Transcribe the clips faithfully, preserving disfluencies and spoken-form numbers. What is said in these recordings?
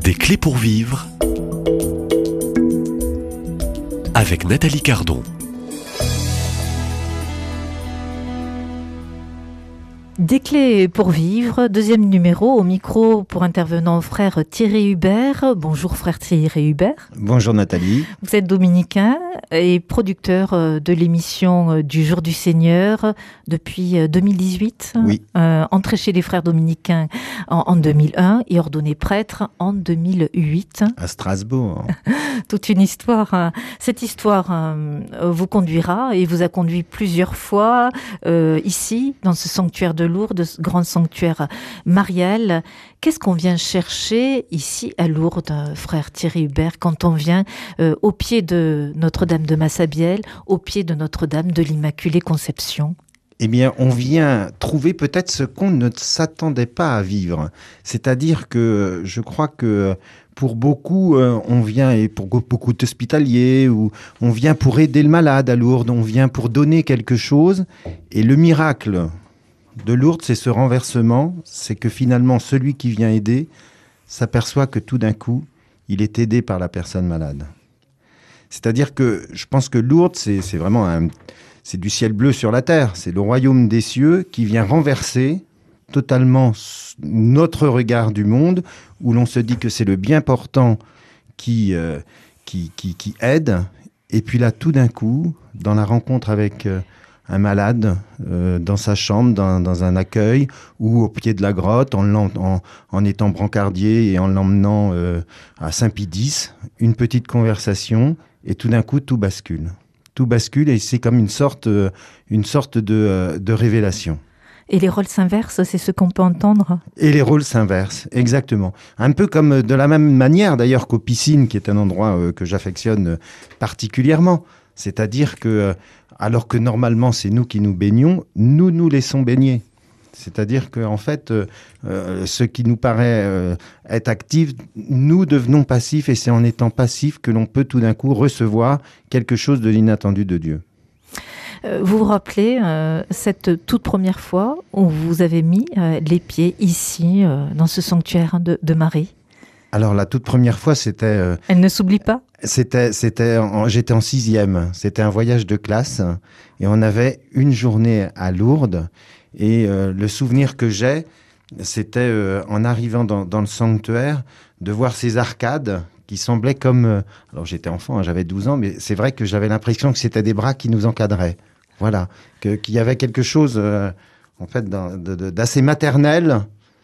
Des clés pour vivre avec Nathalie Cardon. Des clés pour vivre, deuxième numéro, au micro pour intervenant frère Thierry Hubert. Bonjour frère Thierry Hubert. Bonjour Nathalie. Vous êtes dominicain et producteur de l'émission du Jour du Seigneur depuis deux mille dix-huit. Oui. Euh, entré chez les frères dominicains en, en deux mille un et ordonné prêtre en deux mille huit. À Strasbourg. Toute une histoire. Cette histoire euh, vous conduira et vous a conduit plusieurs fois euh, ici, dans ce sanctuaire de Lourdes, ce grand sanctuaire marial. Qu'est-ce qu'on vient chercher ici à Lourdes, frère Thierry Hubert, quand on vient euh, au pied de Notre-Dame de Massabielle, au pied de Notre-Dame de l'Immaculée Conception ? Eh bien, on vient trouver peut-être ce qu'on ne s'attendait pas à vivre. C'est-à-dire que je crois que pour beaucoup, euh, on vient, et pour beaucoup d'hospitaliers, ou on vient pour aider le malade à Lourdes, on vient pour donner quelque chose. Et le miracle de Lourdes, c'est ce renversement, c'est que finalement, celui qui vient aider s'aperçoit que tout d'un coup, il est aidé par la personne malade. C'est-à-dire que je pense que Lourdes, c'est, c'est vraiment un, c'est du ciel bleu sur la terre. C'est le royaume des cieux qui vient renverser totalement notre regard du monde, où l'on se dit que c'est le bien portant qui, euh, qui, qui, qui aide. Et puis là, tout d'un coup, dans la rencontre avec euh, un malade, euh, dans sa chambre, dans, dans un accueil, ou au pied de la grotte, en, en, en étant brancardier et en l'emmenant euh, à Saint-Pie-X, une petite conversation, et tout d'un coup, tout bascule. Tout bascule, et c'est comme une sorte, euh, une sorte de, euh, de révélation. Et les rôles s'inversent, c'est ce qu'on peut entendre ? Et les rôles s'inversent, exactement. Un peu comme de la même manière d'ailleurs qu'aux piscines, qui est un endroit euh, que j'affectionne euh, particulièrement. C'est-à-dire que, euh, alors que normalement c'est nous qui nous baignons, nous nous laissons baigner. C'est-à-dire qu'en en fait, euh, euh, ce qui nous paraît euh, être actif, nous devenons passifs, et c'est en étant passifs que l'on peut tout d'un coup recevoir quelque chose de l'inattendu de Dieu. Vous vous rappelez euh, cette toute première fois où vous avez mis euh, les pieds ici, euh, dans ce sanctuaire de, de Marie ? Alors la toute première fois, c'était... Euh, Elle ne s'oublie pas ? C'était, c'était, en, j'étais en sixième. C'était un voyage de classe, et on avait une journée à Lourdes. Et euh, le souvenir que j'ai, c'était euh, en arrivant dans, dans le sanctuaire, de voir ces arcades qui semblaient comme... Euh, alors j'étais enfant, hein, j'avais douze ans, mais c'est vrai que j'avais l'impression que c'était des bras qui nous encadraient. Voilà, que, qu'il y avait quelque chose euh, en fait dans, de, de, d'assez maternel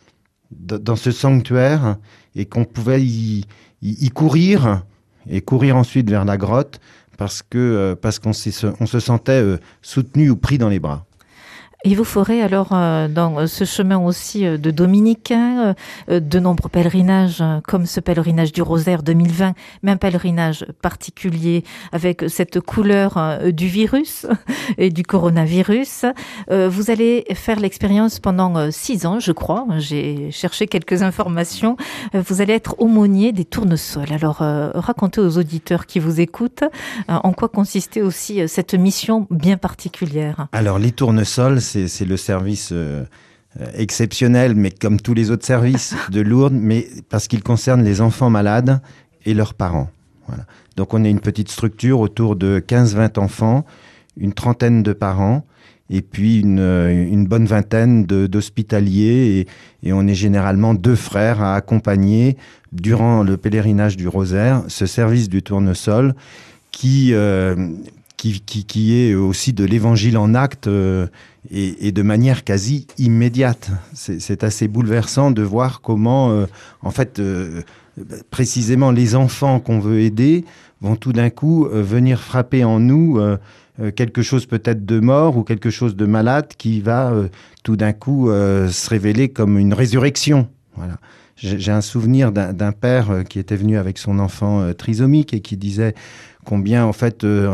de, dans ce sanctuaire, et qu'on pouvait y, y, y courir, et courir ensuite vers la grotte, parce, que, euh, parce qu'on on se sentait euh, soutenu ou pris dans les bras. Et vous ferez alors euh, dans ce chemin aussi euh, de dominicains, euh, de nombreux pèlerinages, euh, comme ce pèlerinage du Rosaire deux mille vingt, mais un pèlerinage particulier avec cette couleur euh, du virus et du coronavirus. Euh, vous allez faire l'expérience pendant euh, six ans, je crois. J'ai cherché quelques informations. Euh, vous allez être aumônier des tournesols. Alors, euh, racontez aux auditeurs qui vous écoutent euh, en quoi consistait aussi euh, cette mission bien particulière. Alors, les tournesols, C'est, c'est le service euh, exceptionnel, mais comme tous les autres services de Lourdes, mais parce qu'il concerne les enfants malades et leurs parents. Voilà. Donc on est une petite structure autour de quinze vingt enfants, une trentaine de parents, et puis une, une bonne vingtaine de, d'hospitaliers, et, et on est généralement deux frères à accompagner, durant le pèlerinage du Rosaire, ce service du tournesol qui... Euh, Qui, qui, qui est aussi de l'évangile en acte euh, et, et de manière quasi immédiate. C'est, c'est assez bouleversant de voir comment, euh, en fait, euh, précisément les enfants qu'on veut aider vont tout d'un coup euh, venir frapper en nous euh, euh, quelque chose peut-être de mort ou quelque chose de malade qui va euh, tout d'un coup euh, se révéler comme une résurrection. Voilà. J'ai, j'ai un souvenir d'un, d'un père euh, qui était venu avec son enfant euh, trisomique et qui disait combien, en fait, euh,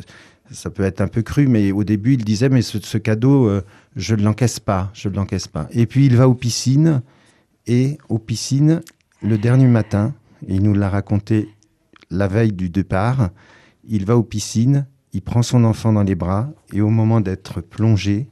ça peut être un peu cru, mais au début, il disait, mais ce, ce cadeau, euh, je ne l'encaisse pas, je ne l'encaisse pas. Et puis, il va aux piscines, et aux piscines, le dernier matin, et il nous l'a raconté la veille du départ, il va aux piscines, il prend son enfant dans les bras, et au moment d'être plongé,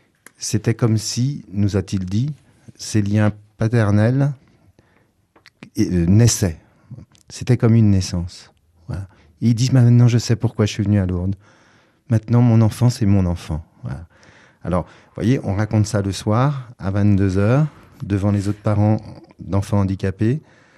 c'était comme si, nous a-t-il dit, ces liens paternels euh, naissait. C'était comme une naissance. Voilà. Et ils disent, maintenant je sais pourquoi je suis venu à Lourdes. Maintenant mon enfant, c'est mon enfant. Voilà. Alors, vous voyez, on raconte ça le soir, à vingt-deux heures, devant les autres parents d'enfants handicapés.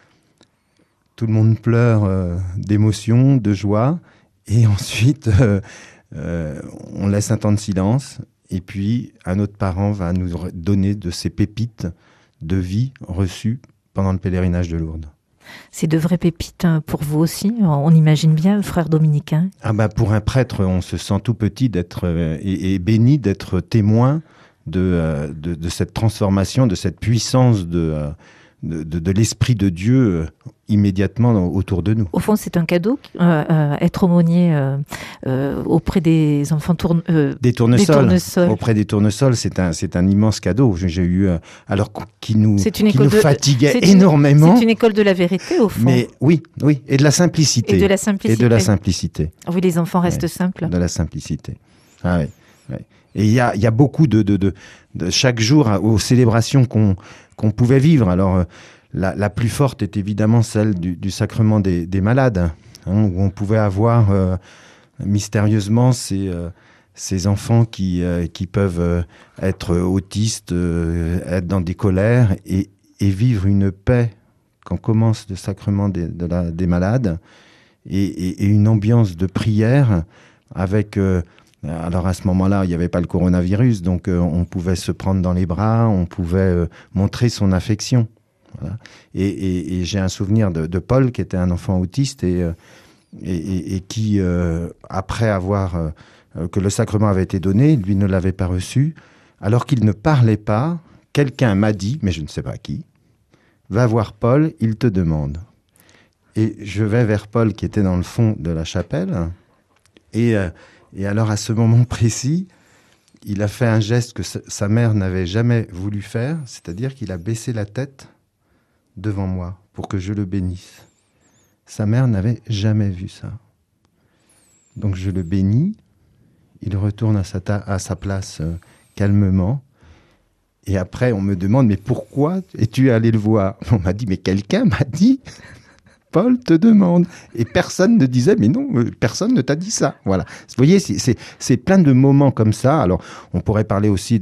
Tout le monde pleure euh, d'émotion, de joie. Et ensuite, euh, euh, on laisse un temps de silence. Et puis, un autre parent va nous donner de ces pépites de vie reçues pendant le pèlerinage de Lourdes. C'est de vraies pépites pour vous aussi, on imagine bien, frère dominicain. Ah bah pour un prêtre, on se sent tout petit d'être euh, et, et béni d'être témoin de, euh, de, de cette transformation, de cette puissance de, euh, de, de, de l'Esprit de Dieu euh, immédiatement autour de nous. Au fond, c'est un cadeau, euh, euh, être aumônier euh, euh, auprès des enfants tourne, euh, des, tournesols. des tournesols. Auprès des tournesols, c'est un, c'est un immense cadeau. J'ai, j'ai eu, euh, alors qui nous, qui nous de, fatiguait c'est énormément. Une, c'est une école de la vérité, au fond. Mais oui, oui, et de la simplicité. Et de la simplicité. Et de la simplicité. Oui, les enfants restent ouais, simples. De la simplicité. Ah oui. oui. Et il y a, y a beaucoup de, de, de, de chaque jour aux célébrations qu'on, qu'on pouvait vivre. Alors, euh, la, la plus forte est évidemment celle du, du sacrement des, des malades, hein, où on pouvait avoir euh, mystérieusement ces, euh, ces enfants qui, euh, qui peuvent euh, être autistes, euh, être dans des colères et, et vivre une paix quand commence le sacrement des, de la, des malades et, et, et une ambiance de prière avec... Euh, Alors à ce moment-là, il n'y avait pas le coronavirus, donc euh, on pouvait se prendre dans les bras, on pouvait euh, montrer son affection. Voilà. Et, et, et j'ai un souvenir de, de Paul, qui était un enfant autiste et, euh, et, et, et qui, euh, après avoir euh, que le sacrement avait été donné, lui ne l'avait pas reçu, alors qu'il ne parlait pas, quelqu'un m'a dit, mais je ne sais pas qui, va voir Paul, il te demande. Et je vais vers Paul qui était dans le fond de la chapelle et... Euh, Et alors, à ce moment précis, il a fait un geste que sa mère n'avait jamais voulu faire, c'est-à-dire qu'il a baissé la tête devant moi pour que je le bénisse. Sa mère n'avait jamais vu ça. Donc, je le bénis, il retourne à sa, ta- à sa place euh, calmement. Et après, on me demande, mais pourquoi es-tu allé le voir ? On m'a dit, mais quelqu'un m'a dit... Paul te demande. Et personne ne disait, mais non, personne ne t'a dit ça. Voilà. Vous voyez, c'est, c'est, c'est plein de moments comme ça. Alors, on pourrait parler aussi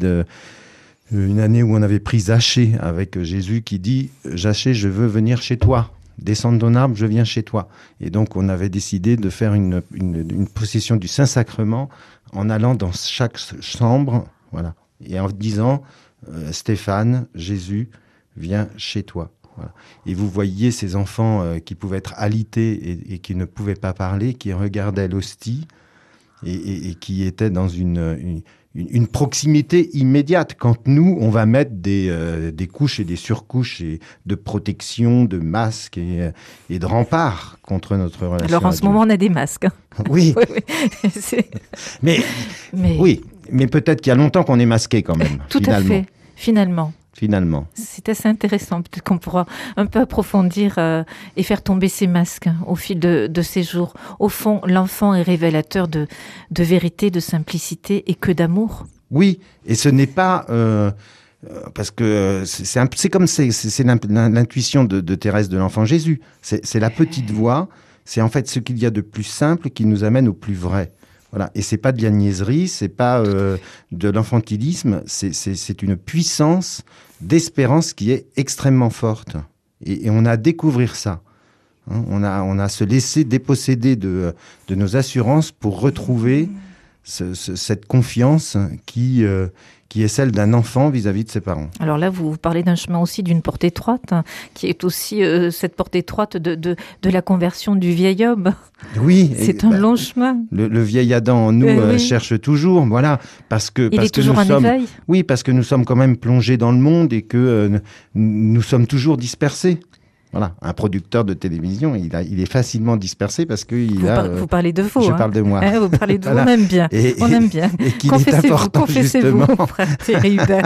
d'une année où on avait pris Zachée avec Jésus qui dit, Zachée, je veux venir chez toi. Descends de ton arbre, je viens chez toi. Et donc, on avait décidé de faire une, une, une procession du Saint-Sacrement en allant dans chaque chambre, voilà, et en disant, euh, Stéphane, Jésus, viens chez toi. Voilà. Et vous voyiez ces enfants euh, qui pouvaient être alités et, et qui ne pouvaient pas parler, qui regardaient l'hostie et, et, et qui étaient dans une, une, une proximité immédiate. Quand nous, on va mettre des, euh, des couches et des surcouches et de protection, de masques et, et de remparts contre notre relation. Alors en ce moment, on a des masques. Oui. oui, oui. C'est... Mais, mais... oui, mais peut-être qu'il y a longtemps qu'on est masqué quand même. Tout finalement. à fait, finalement. Finalement. C'est assez intéressant. Peut-être qu'on pourra un peu approfondir euh, et faire tomber ces masques hein, au fil de, de ces jours. Au fond, l'enfant est révélateur de, de vérité, de simplicité et que d'amour. Oui, et ce n'est pas... Euh, parce que c'est, c'est, un, c'est comme c'est, c'est, c'est l'intuition de, de Thérèse de l'Enfant Jésus. C'est, c'est la petite voix. C'est en fait ce qu'il y a de plus simple qui nous amène au plus vrai. Voilà. Et c'est pas de la niaiserie, c'est pas euh, de l'infantilisme, c'est, c'est, c'est une puissance d'espérance qui est extrêmement forte. Et, et on a à découvrir ça. Hein, on a, on a à se laisser déposséder de, de nos assurances pour retrouver ce, ce, cette confiance qui, euh, qui est celle d'un enfant vis-à-vis de ses parents. Alors là, vous parlez d'un chemin aussi d'une porte étroite, hein, qui est aussi euh, cette porte étroite de, de, de la conversion du vieil homme. Oui. C'est et, un bah, long chemin. Le, le vieil Adam en nous euh, euh, oui. cherche toujours, voilà, parce que il parce est que toujours nous en sommes, éveil. oui, parce que nous sommes quand même plongés dans le monde et que euh, nous sommes toujours dispersés. Voilà, un producteur de télévision, il, a, il est facilement dispersé parce que il vous, a. par, vous parlez de vous. Je hein. parle de moi. Hein, vous parlez de Voilà. vous, on aime bien. Et, on aime bien. Et qu'il confessez-vous, est important confessez-vous, justement. frère Thierry Hubert.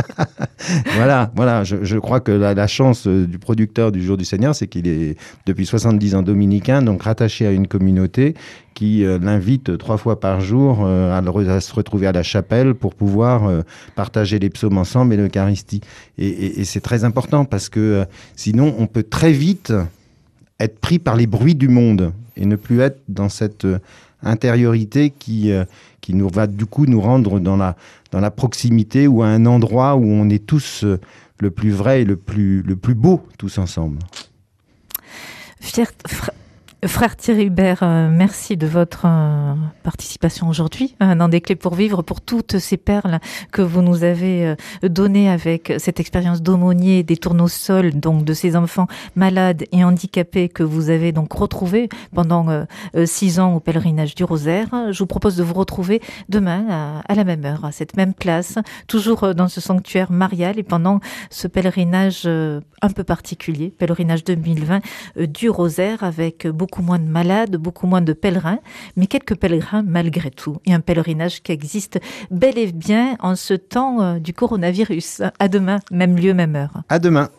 Voilà, voilà. Je, je crois que la, la chance du producteur du Jour du Seigneur, c'est qu'il est depuis soixante-dix ans dominicain, donc rattaché à une communauté qui euh, l'invite trois fois par jour euh, à, le, à se retrouver à la chapelle pour pouvoir euh, partager les psaumes ensemble et l'Eucharistie. Et, et, et c'est très important parce que euh, sinon, on peut très vite être pris par les bruits du monde et ne plus être dans cette euh, intériorité qui, euh, qui nous va du coup nous rendre dans la, dans la proximité ou à un endroit où on est tous euh, le plus vrai et le plus, le plus beau tous ensemble. Fier, fr- Frère Thierry Hubert, euh, merci de votre euh, participation aujourd'hui euh, dans Des Clés pour Vivre, pour toutes ces perles que vous nous avez euh, données avec cette expérience d'aumônier des tournesols, donc de ces enfants malades et handicapés que vous avez donc retrouvés pendant euh, euh, six ans au pèlerinage du Rosaire. Je vous propose de vous retrouver demain à, à la même heure, à cette même place, toujours euh, dans ce sanctuaire marial et pendant ce pèlerinage euh, un peu particulier, pèlerinage deux mille vingt euh, du Rosaire, avec beaucoup beaucoup moins de malades, beaucoup moins de pèlerins, mais quelques pèlerins malgré tout. Et un pèlerinage qui existe bel et bien en ce temps euh, du coronavirus. À demain, même lieu, même heure. À demain.